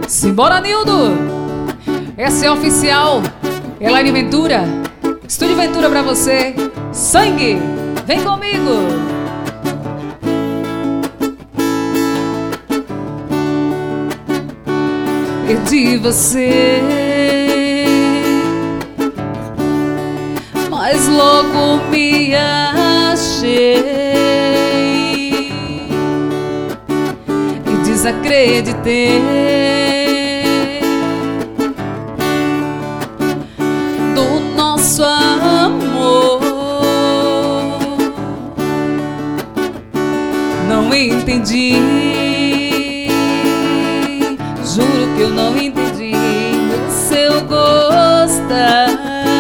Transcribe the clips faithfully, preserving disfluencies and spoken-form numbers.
Simbora, Nildo! Essa é oficial. Elaine Ventura. Estúdio Ventura pra você. Sangue, vem comigo. Perdi você, mas logo me achei e desacreditei do nosso amor. Não entendi, juro que eu não entendi o seu gostar,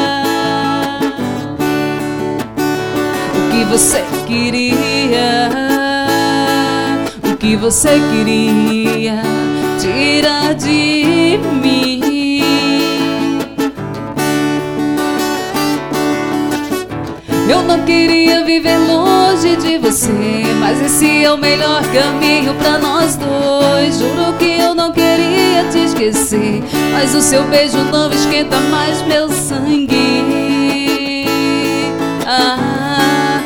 o que você queria, o que você queria tirar de mim. Eu não queria viver longe de você, mas esse é o melhor caminho pra nós dois. Juro que eu não queria te esquecer, mas o seu beijo não esquenta mais meu sangue. Ah,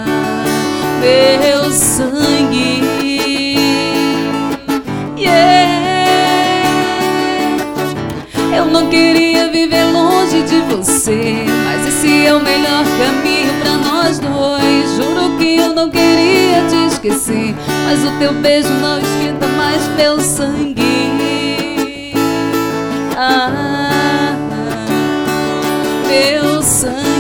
meu sangue. Yeah. Eu não queria viver longe de você, mas esse é o melhor caminho pra nós dois. Juro que eu não queria te esquecer, mas o teu beijo não esquenta mais meu sangue. Ah, meu sangue.